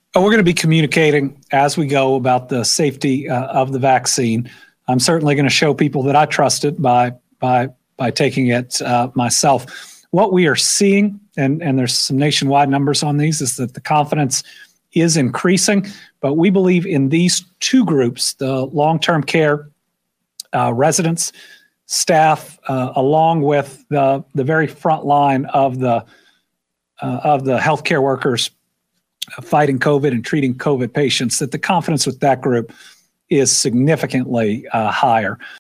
We're going to be communicating as we go about the safety of the vaccine. I'm certainly going to show people that I trust it by taking it myself. What we are seeing, and there's some nationwide numbers on these, is that the confidence is increasing. But we believe in these two groups, the long-term care residents, staff, along with the very front line of the healthcare workers fighting COVID and treating COVID patients, that the confidence with that group is significantly higher.